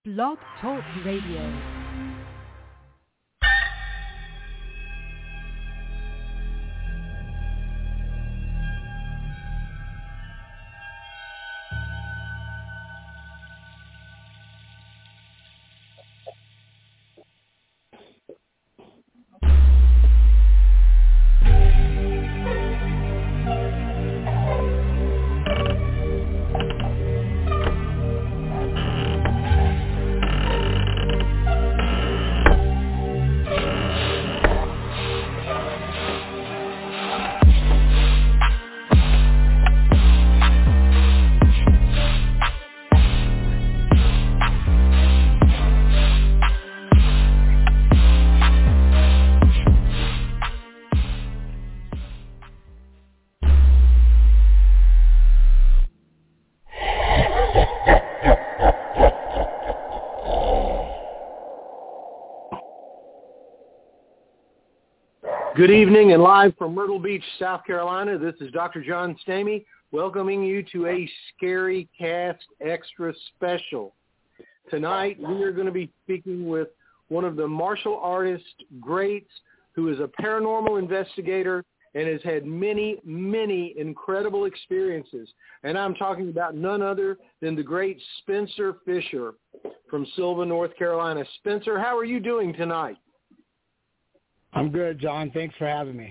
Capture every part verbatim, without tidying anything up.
Blog Talk Radio. Good evening, and live from Myrtle Beach, South Carolina, this is Doctor John Stamey welcoming you to a Scary Cast Extra Special. Tonight, we are going to be speaking with one of the martial artist greats who is a paranormal investigator and has had many, many incredible experiences. And I'm talking about none other than the great Spencer Fisher from Sylva, North Carolina. Spencer, how are you doing tonight? I'm good, John. Thanks for having me.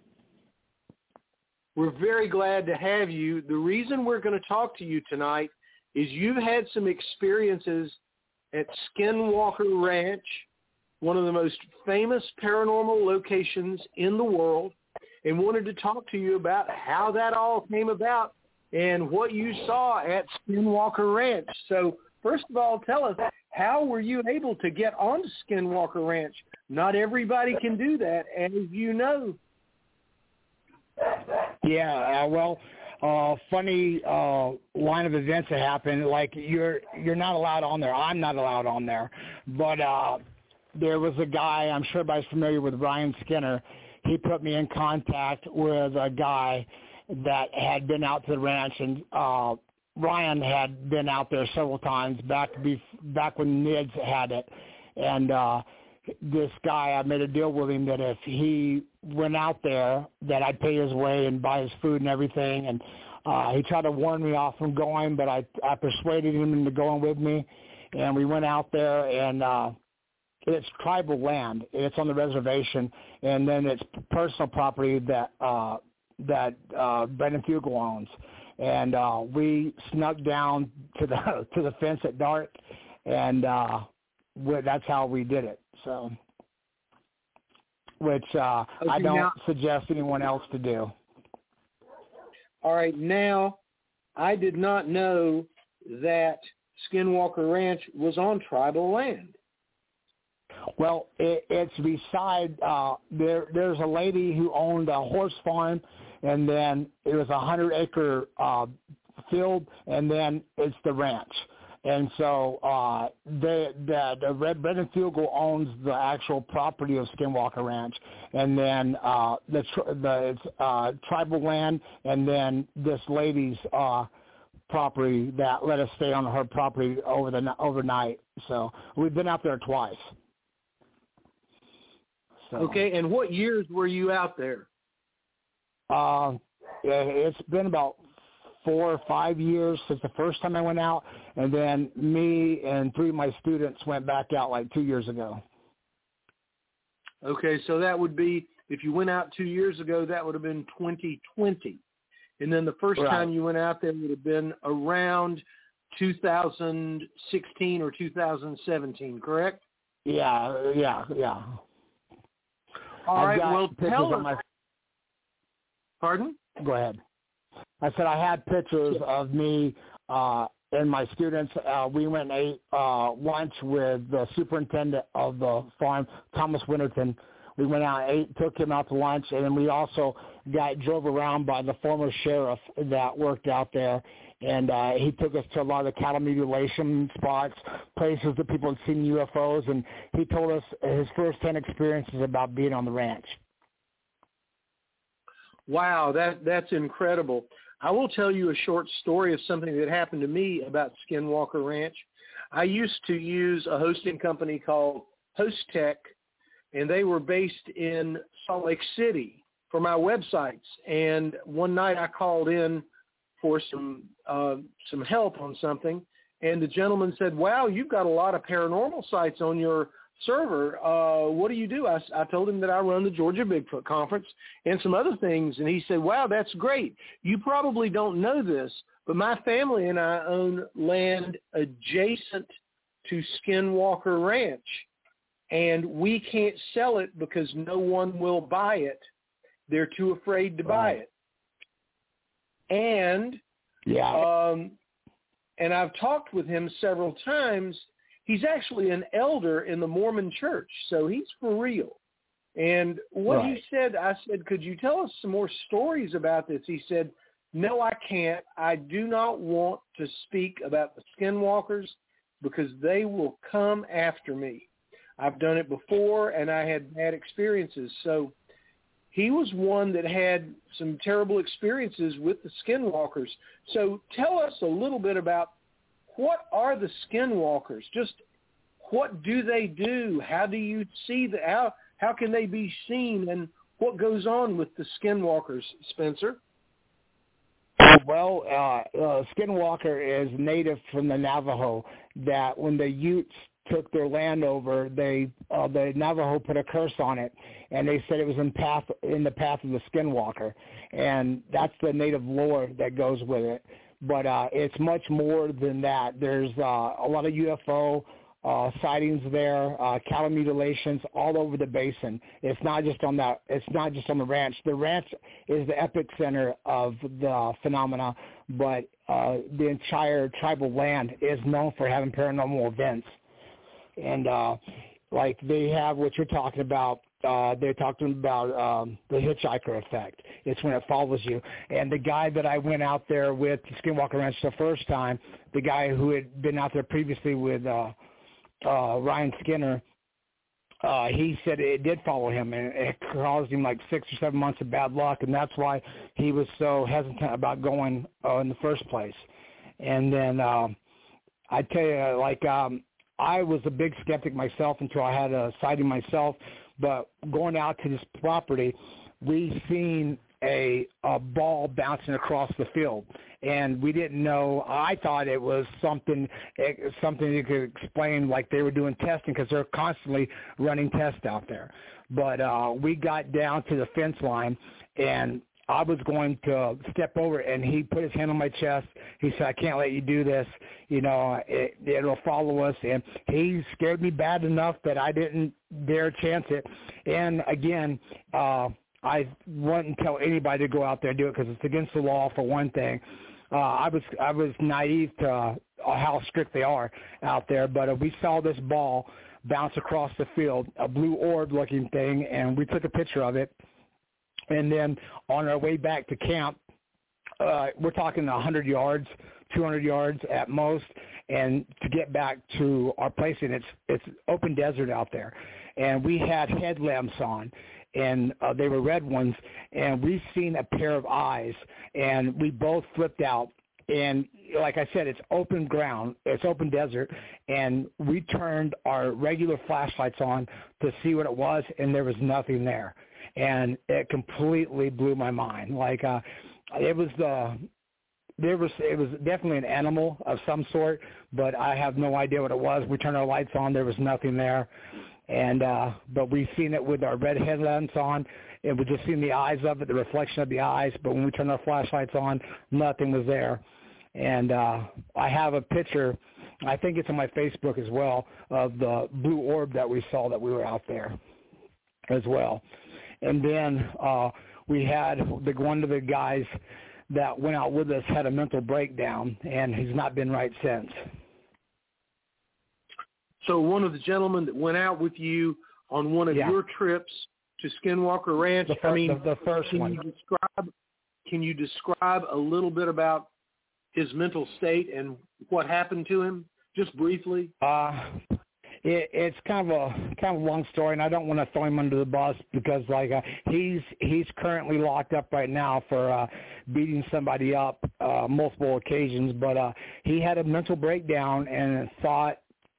We're very glad to have you. The reason we're going to talk to you tonight is you've had some experiences at Skinwalker Ranch, one of the most famous paranormal locations in the world, and wanted to talk to you about how that all came about and what you saw at Skinwalker Ranch. So first of all, tell us, how were you able to get onto Skinwalker Ranch? Not everybody can do that, as you know. Yeah, uh, well, uh, funny uh, line of events that happened. Like you're you're not allowed on there. I'm not allowed on there. But uh, there was a guy. I'm sure everybody's familiar with Ryan Skinner. He put me in contact with a guy that had been out to the ranch, and uh, Ryan had been out there several times back be, back when N I D S had it, and. Uh, This guy, I made a deal with him that if he went out there, that I'd pay his way and buy his food and everything. And uh, he tried to warn me off from going, but I, I persuaded him into going with me. And we went out there, and uh, it's tribal land. It's on the reservation, and then it's personal property that uh, that uh, Brendan Fugel owns. And uh, we snuck down to the to the fence at dark, and uh, we, that's how we did it. So, which uh, okay, I don't now, suggest anyone else to do. All right, now, I did not know that Skinwalker Ranch was on tribal land. Well, it, it's beside, uh, there. there's a lady who owned a horse farm, and then it was a hundred-acre uh, field, and then it's the ranch. And so uh, the, the, the Red Brendan Fugel owns the actual property of Skinwalker Ranch, and then uh, the, the it's uh, tribal land, and then this lady's uh, property that let us stay on her property over the overnight. So we've been out there twice. So, okay, and what years were you out there? Uh, it's been about four or five years since the first time I went out, and then me and three of my students went back out like two years ago. Okay, so that would be, if you went out two years ago, that would have been twenty twenty. And then the first right. time you went out there would have been around two thousand sixteen or two thousand seventeen, correct? Yeah, yeah, yeah. All I've right, got well, tell us. my... Pardon? Go ahead. I said I had pictures of me uh, and my students. Uh, we went and ate uh, lunch with the superintendent of the farm, Thomas Winterton. We went out and ate, took him out to lunch, and then we also got drove around by the former sheriff that worked out there, and uh, he took us to a lot of the cattle mutilation spots, places that people had seen U F Os, and he told us his first-hand experiences about being on the ranch. Wow, that that's incredible. I will tell you a short story of something that happened to me about Skinwalker Ranch. I used to use a hosting company called HostTech, and they were based in Salt Lake City for my websites. And one night I called in for some uh, some help on something, and the gentleman said, wow, you've got a lot of paranormal sites on your server. Uh, what do you do? I, I told him that I run the Georgia Bigfoot Conference and some other things, and he said, wow, that's great. You probably don't know this, but my family and I own land adjacent to Skinwalker Ranch, and we can't sell it because no one will buy it. They're too afraid to buy it. And yeah, um, and I've talked with him several times. He's actually an elder in the Mormon church, so he's for real. And what right. he said, I said, could you tell us some more stories about this? He said, no, I can't. I do not want to speak about the Skinwalkers because they will come after me. I've done it before, and I had bad experiences. So he was one that had some terrible experiences with the Skinwalkers. So tell us a little bit about what are the Skinwalkers? Just what do they do? How do you see the how how can they be seen, and what goes on with the Skinwalkers, Spencer? Well, uh, uh, Skinwalker is native from the Navajo. That when the Utes took their land over, they uh, the Navajo put a curse on it, and they said it was in path in the path of the Skinwalker, and that's the native lore that goes with it. But uh, it's much more than that. There's uh, a lot of U F O uh, sightings there, uh, cattle mutilations all over the basin. It's not just on that. It's not just on the ranch. The ranch is the epicenter of the phenomena, but uh, the entire tribal land is known for having paranormal events. And uh, like they have what you're talking about. Uh, they're talking about um, the hitchhiker effect. It's when it follows you. And the guy that I went out there with, Skinwalker Ranch, the first time, the guy who had been out there previously with uh, uh, Ryan Skinner, uh, he said it did follow him, and it caused him like six or seven months of bad luck, and that's why he was so hesitant about going uh, in the first place. And then uh, I tell you, like, um, I was a big skeptic myself until I had a sighting myself. But going out to this property, we seen a, a ball bouncing across the field, and we didn't know. I thought it was something something you could explain, like they were doing testing because they're constantly running tests out there. But uh, we got down to the fence line, and I was going to step over, and he put his hand on my chest. He said, I can't let you do this. You know, it, it'll follow us. And he scared me bad enough that I didn't dare chance it. And, again, uh, I wouldn't tell anybody to go out there and do it because it's against the law, for one thing. Uh, I was I was naive to uh, how strict they are out there. But uh, we saw this ball bounce across the field, a blue orb-looking thing, and we took a picture of it. And then on our way back to camp, uh, we're talking one hundred yards, two hundred yards at most, and to get back to our place, and it's it's open desert out there. And we had headlamps on, and uh, they were red ones, and we seen a pair of eyes, and we both flipped out. And like I said, it's open ground, it's open desert, and we turned our regular flashlights on to see what it was, and there was nothing there. And it completely blew my mind. Like uh, it was the, there was it was definitely an animal of some sort, but I have no idea what it was. We turned our lights on, there was nothing there, and uh, but we seen it with our red headlamps on, and we just seen the eyes of it, the reflection of the eyes. But when we turned our flashlights on, nothing was there. And uh, I have a picture, I think it's on my Facebook as well, of the blue orb that we saw that we were out there as well. And then uh, we had the one of the guys that went out with us had a mental breakdown, and he's not been right since. So one of the gentlemen that went out with you on one of yeah. your trips to Skinwalker Ranch, the first, I mean, the, the first can one. You describe, can you describe a little bit about his mental state and what happened to him, just briefly? Uh, It, it's kind of a kind of a long story, and I don't want to throw him under the bus because, like, uh, he's he's currently locked up right now for uh, beating somebody up uh, multiple occasions. But uh, he had a mental breakdown and thought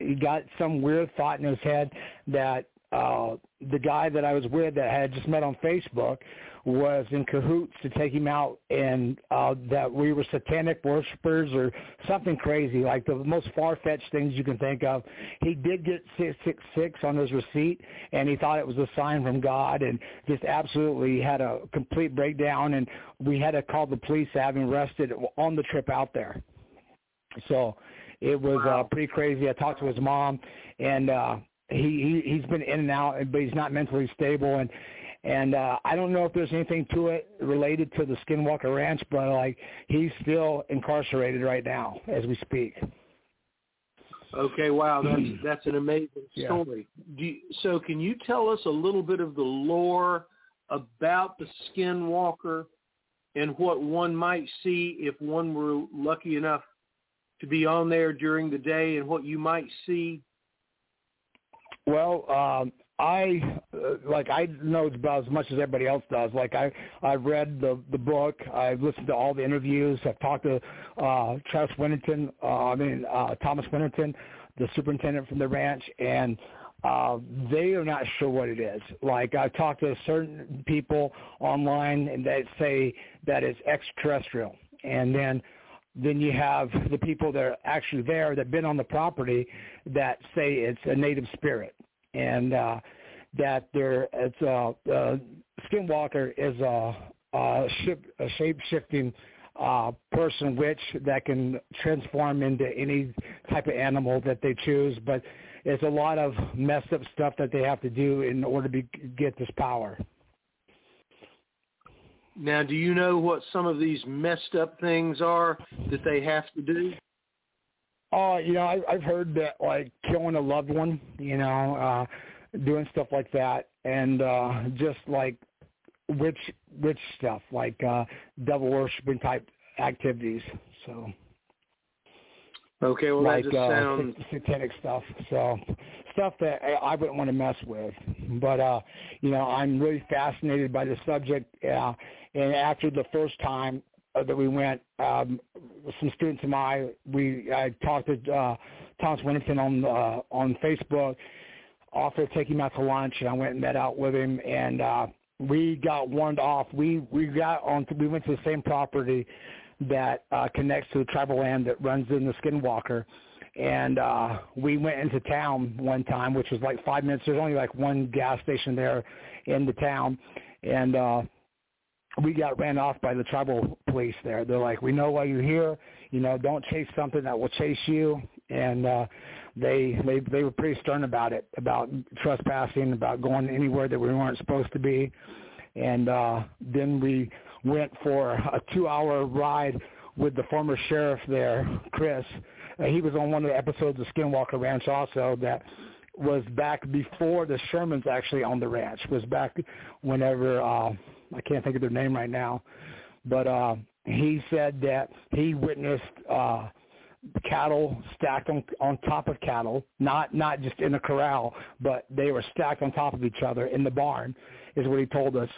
he got some weird thought in his head that uh, the guy that I was with that I had just met on Facebook was in cahoots to take him out, and uh, that we were satanic worshipers or something crazy, like the most far-fetched things you can think of. He did get six six six on his receipt, and he thought it was a sign from God, and just absolutely had a complete breakdown, and we had to call the police to have him arrested on the trip out there. So it was uh, pretty crazy. I talked to his mom, and uh, he, he, he's been in and out, but he's not mentally stable, and And uh, I don't know if there's anything to it related to the Skinwalker Ranch, but like he's still incarcerated right now as we speak. Okay, wow, that's that's an amazing story. Yeah. Do you, so can you tell us a little bit of the lore about the Skinwalker and what one might see if one were lucky enough to be on there during the day, and what you might see? Well, um, I uh, like I know about as much as everybody else does. Like I, I've read the the book. I've listened to all the interviews. I've talked to uh, Travis Winterton. Uh, I mean uh, Thomas Winterton, the superintendent from the ranch, and uh, they are not sure what it is. Like I've talked to certain people online, and they say that it's extraterrestrial, and then. Then you have the people that are actually there that have been on the property that say it's a native spirit, and uh, that there it's a, a Skinwalker is a, a, ship, a shape-shifting uh, person witch that can transform into any type of animal that they choose, but it's a lot of messed up stuff that they have to do in order to be, get this power. Now, do you know what some of these messed up things are that they have to do? Oh, uh, you know, I, I've heard that, like, killing a loved one, you know, uh, doing stuff like that, and uh, just, like, witch, witch stuff, like uh, devil-worshipping type activities, so... Okay, well, like, that just uh, sounds... satanic stuff, so stuff that I wouldn't want to mess with. But, uh, you know, I'm really fascinated by the subject, uh, and after the first time uh, that we went, um, some students of mine, we I talked to uh, Thomas Winterton on uh, on Facebook, offered to take him out to lunch, and I went and met out with him, and uh, we got warned off. We we got on. We went to the same property that uh, connects to the tribal land that runs in the Skinwalker. And uh, we went into town one time, which was like five minutes. There's only like one gas station there in the town. And uh, we got ran off by the tribal police there. They're like, we know why you're here. You know, don't chase something that will chase you. And uh, they, they they were pretty stern about it, about trespassing, about going anywhere that we weren't supposed to be. And uh, then we went for a two-hour ride with the former sheriff there, Chris. Uh, he was on one of the episodes of Skinwalker Ranch also that was back before the Shermans actually owned the ranch, was back whenever, uh, I can't think of their name right now, but uh, he said that he witnessed uh, cattle stacked on, on top of cattle, not, not just in a corral, but they were stacked on top of each other in the barn, is what he told us.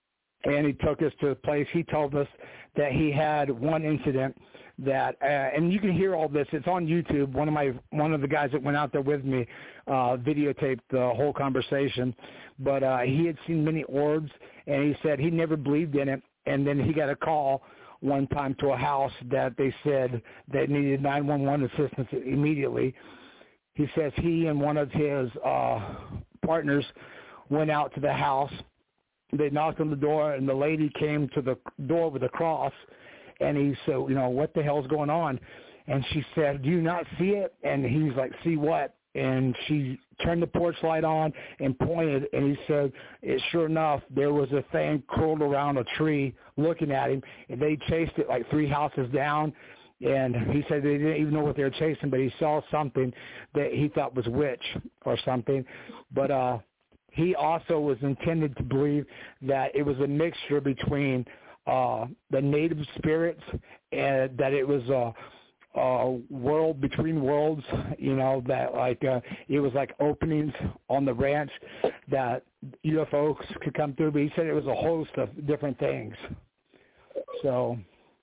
And he took us to a place. He told us that he had one incident that, uh, and you can hear all this. It's on YouTube. One of my one of the guys that went out there with me uh, videotaped the whole conversation. But uh, he had seen many orbs, and he said he never believed in it. And then he got a call one time to a house that they said they needed nine one one assistance immediately. He says he and one of his uh, partners went out to the house. They knocked on the door, and the lady came to the door with a cross, and he said, you know, what the hell's going on? And she said, do you not see it? And he's like, see what? And she turned the porch light on and pointed, and he said, it, sure enough, there was a thing curled around a tree looking at him, and they chased it like three houses down. And he said they didn't even know what they were chasing, but he saw something that he thought was witch or something. But uh he also was intended to believe that it was a mixture between uh, the native spirits and that it was a, a world between worlds, you know, that like uh, it was like openings on the ranch that U F Os could come through. But he said it was a host of different things. So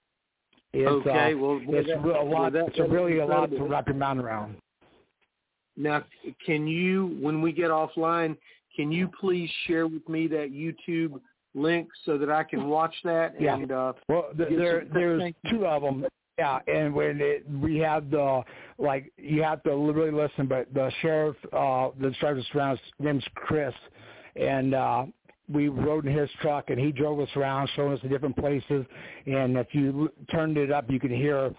it's, okay, uh, well, it's that, a lot. that, It's really a lot to wrap your mind around. Now, can you, when we get offline, can you please share with me that YouTube link so that I can watch that? Yeah. And, uh, well, th- there there's two of them. Yeah, and when it, we have the, like, you have to really listen, but the sheriff, uh, the sheriff around, his name's Chris, and uh, we rode in his truck, and he drove us around, showing us the different places, and if you turned it up, you could hear,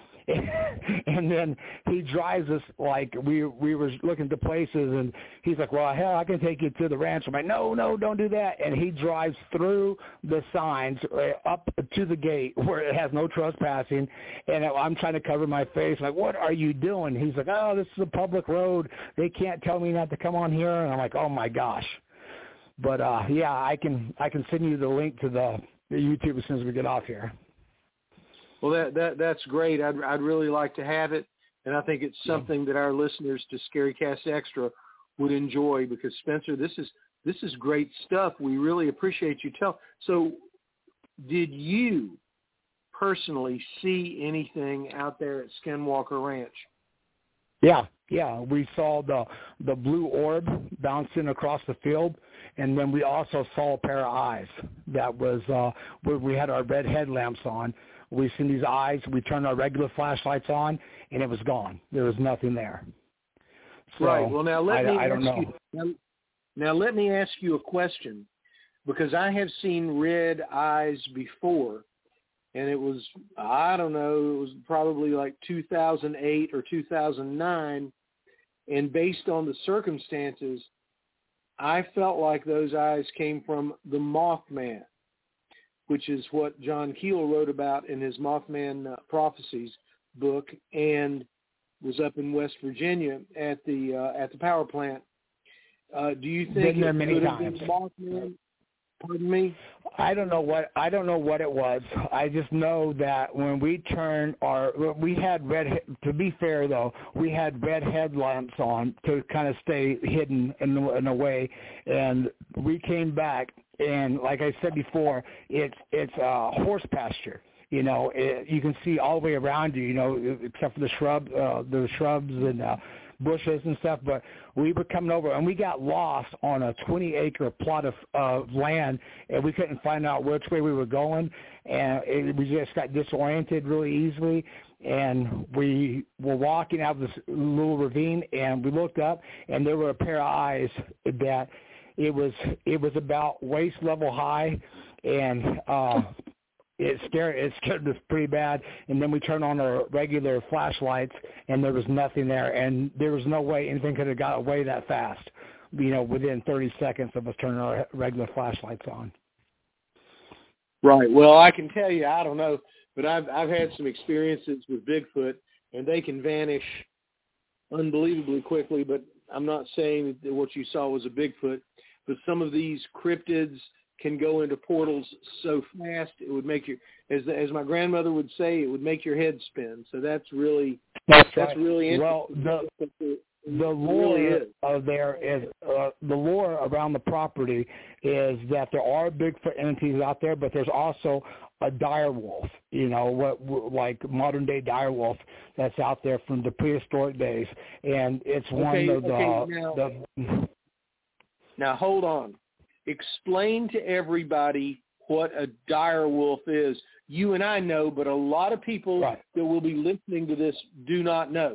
and then he drives us, like, we we were looking at the places, and he's like, well, hell, I can take you to the ranch. I'm like, no, no, don't do that, and he drives through the signs uh, up to the gate where it has no trespassing, and I'm trying to cover my face, like, what are you doing? He's like, oh, this is a public road. They can't tell me not to come on here, and I'm like, oh, my gosh. But, uh, yeah, I can I can send you the link to the, the YouTube as soon as we get off here. Well, that, that that's great. I'd, I'd really like to have it, and I think it's something that our listeners to ScaryCast Extra would enjoy because, Spencer, this is this is great stuff. We really appreciate you tell. So did you personally see anything out there at Skinwalker Ranch? Yeah, yeah. We saw the the blue orb bouncing across the field, and then we also saw a pair of eyes that was uh, where we had our red headlamps on. We seen these eyes. We turned our regular flashlights on, and it was gone. There was nothing there. So, right. Well, now let I, me I ask don't know. you. Now, now let me ask you a question, because I have seen red eyes before, and it was I don't know. It was probably like two thousand eight or two thousand nine, and based on the circumstances, I felt like those eyes came from the Mothman, which is what John Keel wrote about in his Mothman uh, Prophecies book, and was up in West Virginia at the uh, at the power plant. Uh, do you think Been there it many could times. have been Mothman? Pardon me? I don't know what I don't know what it was. I just know that when we turned our we had red. To be fair though, we had red headlamps on to kind of stay hidden in, in a way, and we came back. And like I said before, it's it's a horse pasture. You know, it, you can see all the way around you. You know, except for the shrub, uh, the shrubs and uh, bushes and stuff. But we were coming over, and we got lost on a twenty-acre plot of uh, land, and we couldn't find out which way we were going, and it, we just got disoriented really easily. And we were walking out of this little ravine, and we looked up, and there were a pair of eyes that. It was it was about waist level high, and uh, it scared it scared us pretty bad. And then we turned on our regular flashlights, and there was nothing there, and there was no way anything could have got away that fast. You know, within thirty seconds of us turning our regular flashlights on. Right. Well, I can tell you, I don't know, but I've I've had some experiences with Bigfoot, and they can vanish unbelievably quickly. But I'm not saying that what you saw was a Bigfoot. But some of these cryptids can go into portals so fast it would make your, as as my grandmother would say, it would make your head spin. So that's really that's, that's right. really interesting. Well, the the lore really of there is uh, the lore around the property is that there are Bigfoot entities out there, but there's also a dire wolf. You know, what like modern day dire wolf that's out there from the prehistoric days, and it's okay, one of the okay, now, the. Now, hold on. Explain to everybody what a dire wolf is. You and I know, but a lot of people right. that will be listening to this do not know.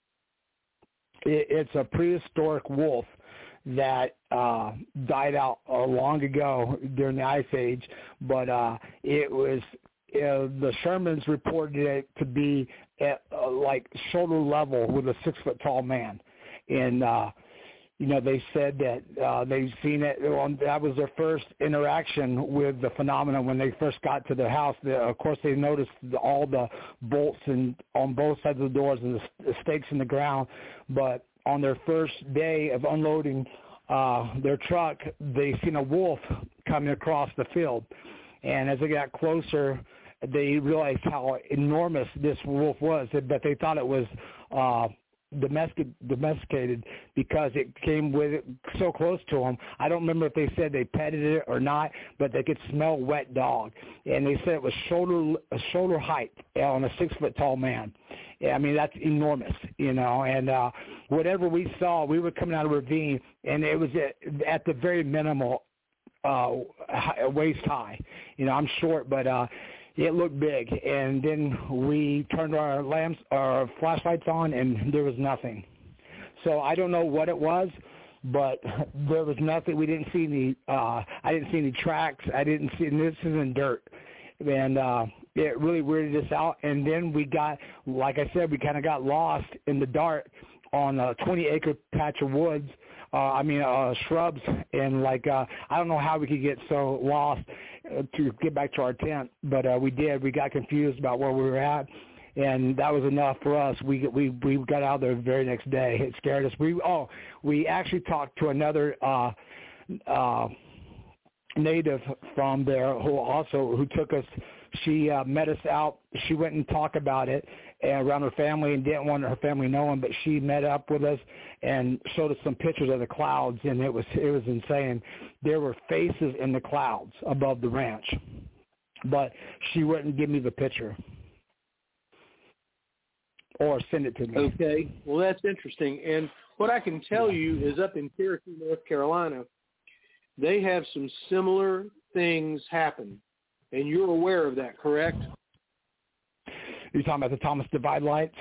It, it's a prehistoric wolf that uh, died out uh, long ago during the Ice Age, but uh, it was uh, the Shermans reported it to be at uh, like shoulder level with a six-foot-tall man, and uh, you know, they said that uh, they've seen it. On, that was their first interaction with the phenomenon when they first got to the house. The, of course, they noticed the, all the bolts and on both sides of the doors and the, the stakes in the ground. But on their first day of unloading uh, their truck, they seen a wolf coming across the field. And as they got closer, they realized how enormous this wolf was, that they thought it was uh, domestic, domesticated because it came with it so close to them. I don't remember if they said they petted it or not, but they could smell wet dog. And they said it was shoulder shoulder height on a six-foot tall man. I mean, that's enormous, you know. And uh, whatever we saw, we were coming out of a ravine, and it was at, at the very minimal uh, waist high. You know, I'm short, but uh, it looked big. And then we turned our lamps, our flashlights on, and there was nothing. So I don't know what it was, but there was nothing. We didn't see any. Uh, I didn't see any tracks. I didn't see. And this isn't dirt, and uh, it really weirded us out. And then we got, like I said, we kind of got lost in the dark on a twenty-acre patch of woods. Uh, I mean, uh, shrubs, and like uh, I don't know how we could get so lost uh, to get back to our tent, but uh, we did. We got confused about where we were at. And that was enough for us. We we we got out there the very next day. It scared us. We oh we actually talked to another uh, uh, native from there who also who took us. She uh, met us out. She went and talked about it around her family and didn't want her family knowing. But she met up with us and showed us some pictures of the clouds, and it was it was insane. There were faces in the clouds above the ranch, but she wouldn't give me the picture or send it to me. Okay. Well, that's interesting. And what I can tell you is up in Cherokee, North Carolina, they have some similar things happen. And you're aware of that, correct? You're talking about the Thomas Divide lights?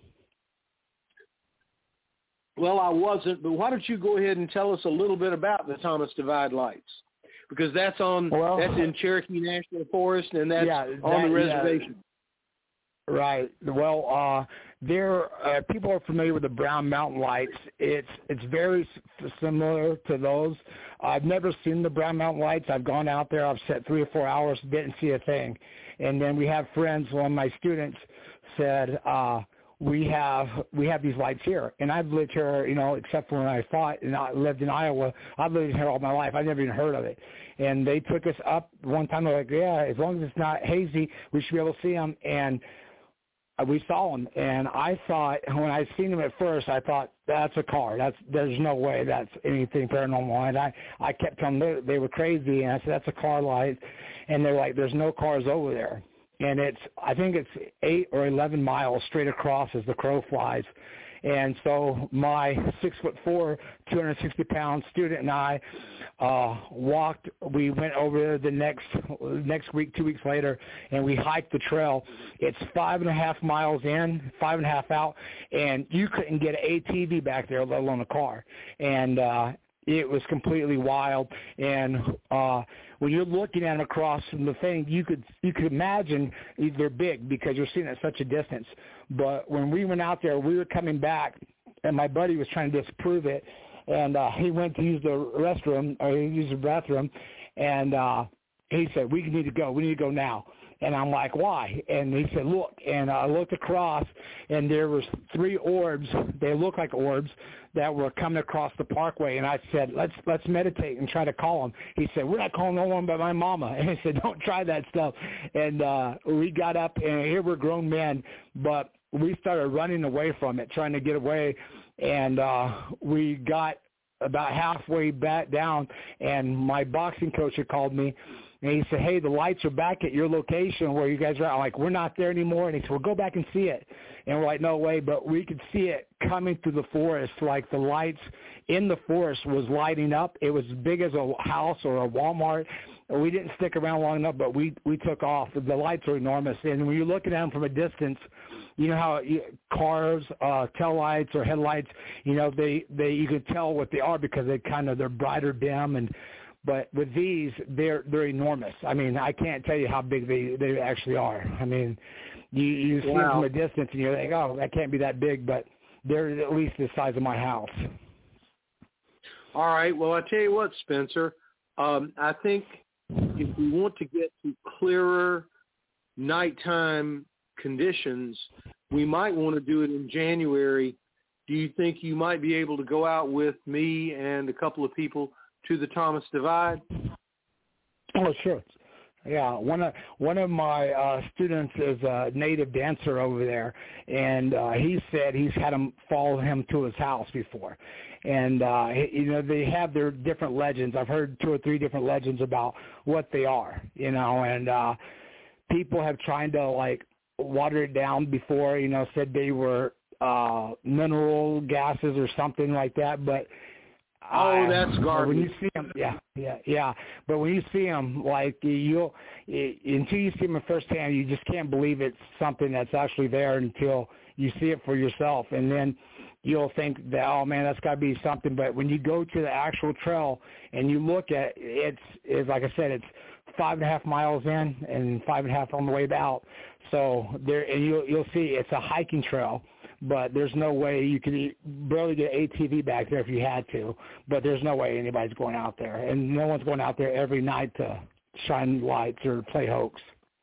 Well, I wasn't, but why don't you go ahead and tell us a little bit about the Thomas Divide lights? Because that's on well, that's in Cherokee National Forest, and that's yeah, on that, the reservation. Yeah. Right. Well, uh, there uh, people are familiar with the Brown Mountain Lights. It's it's very s- similar to those. I've never seen the Brown Mountain Lights. I've gone out there. I've sat three or four hours, didn't see a thing. And then we have friends. One of my students said, uh, "We have we have these lights here." And I've lived here, you know, except for when I fought and I lived in Iowa. I've lived here all my life. I never even heard of it. And they took us up one time. They're like, "Yeah, as long as it's not hazy, we should be able to see them." And we saw them, and I thought, when I seen them at first, I thought, that's a car. That's There's no way that's anything paranormal. And I, I kept telling them they, they were crazy, and I said, that's a car light. And they're like, there's no cars over there. And it's, I think it's eight or eleven miles straight across as the crow flies. And so my six foot four, two hundred sixty pound student and I uh, walked. We went over the next next week, two weeks later, and we hiked the trail. It's five and a half miles in, five and a half out, and you couldn't get an A T V back there, let alone a car. And uh, it was completely wild. And uh, when you're looking at them across from the thing, you could you could imagine they're big because you're seeing at such a distance. But when we went out there, we were coming back, and my buddy was trying to disprove it, and uh, he went to use the restroom, or he used the bathroom, and uh, he said, we need to go. We need to go now. And I'm like, why? And he said, look. And I looked across, and there was three orbs. They look like orbs that were coming across the parkway. And I said, let's let's meditate and try to call them. He said, we're not calling no one but my mama. And he said, don't try that stuff. And uh, we got up, and here we're grown men, but we started running away from it, trying to get away. And uh, we got about halfway back down, and my boxing coach had called me. And he said, hey, the lights are back at your location where you guys are. I'm like, we're not there anymore. And he said, well, go back and see it. And we're like, no way. But we could see it coming through the forest, like the lights in the forest was lighting up. It was as big as a house or a Walmart. We didn't stick around long enough, but we, we took off. The lights are enormous. And when you're looking at them from a distance, you know how you, cars, uh, tail lights or headlights, you know, they, they you can tell what they are because they kind of, they're brighter dim. And but with these, they're they're enormous. I mean, I can't tell you how big they, they actually are. I mean, you, you see wow. them from a distance and you're like, oh, that can't be that big, but they're at least the size of my house. All right. Well, I tell you what, Spencer, um, I think if we want to get to clearer nighttime conditions, we might want to do it in January. Do you think you might be able to go out with me and a couple of people to the Thomas Divide? Oh, sure. Yeah, one of one of my uh, students is a native dancer over there, and uh, he said he's had them follow him to his house before. And, uh, you know, they have their different legends. I've heard two or three different legends about what they are, you know, and uh, people have tried to, like, watered it down before, you know, said they were uh, mineral gases or something like that, but oh, uh, that's garbage. When you see them, yeah, yeah, yeah. But when you see them, like you'll until you see them firsthand, you just can't believe it's something that's actually there until you see it for yourself, and then you'll think that, oh man, that's got to be something. But when you go to the actual trail and you look at it, it's, it's like I said, it's five and a half miles in and five and a half on the way out. So there, and you'll you'll see it's a hiking trail, but there's no way you could barely get an A T V back there if you had to. But there's no way anybody's going out there, and no one's going out there every night to shine lights or play hoax.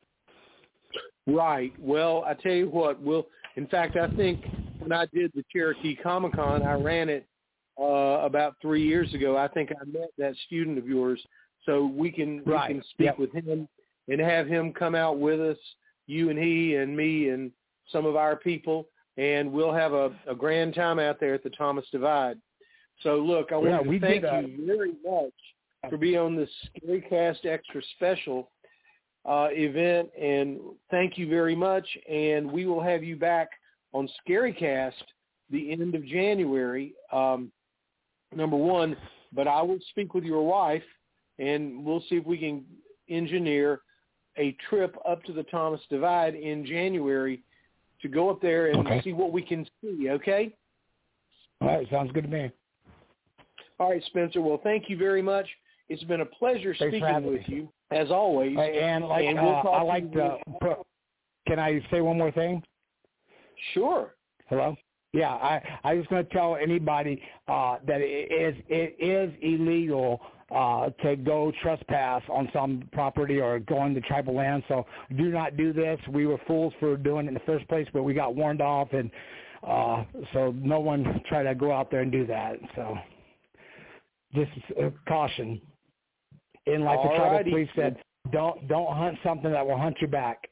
Right. Well, I tell you what. We'll. In fact, I think when I did the Cherokee Comic Con, I ran it uh, about three years ago. I think I met that student of yours, so we can right. we can speak yep. with him and have him come out with us, you and he and me and some of our people, and we'll have a, a grand time out there at the Thomas Divide. So, look, I yeah, want to thank did, uh, you very much for being on this ScaryCast Extra Special uh, event, and thank you very much. And we will have you back on ScaryCast the end of January, um, number one. But I will speak with your wife, and we'll see if we can engineer a trip up to the Thomas Divide in January to go up there and okay. see what we can see, okay? All right, sounds good to me. All right, Spencer. Well, thank you very much. It's been a pleasure Thanks speaking with you, as always. And like and we'll uh, I like to put, can I say one more thing? Sure. Hello? Yeah, I I was going to tell anybody uh, that it is it is illegal uh, to go trespass on some property or go into tribal land. So do not do this. We were fools for doing it in the first place, but we got warned off, and uh, so no one try to go out there and do that. So just uh, caution. And like the tribal Alrighty. police said, don't don't hunt something that will hunt you back.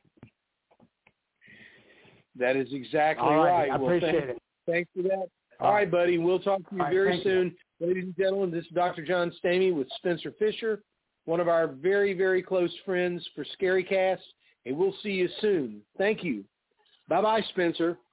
That is exactly All right. right. I well, appreciate thank, it. Thanks for that. All, All right, buddy. We'll talk to you All right, very soon. you. Ladies and gentlemen, this is Doctor John Stamey with Spencer Fisher, one of our very, very close friends for ScaryCast, and we'll see you soon. Thank you. Bye-bye, Spencer.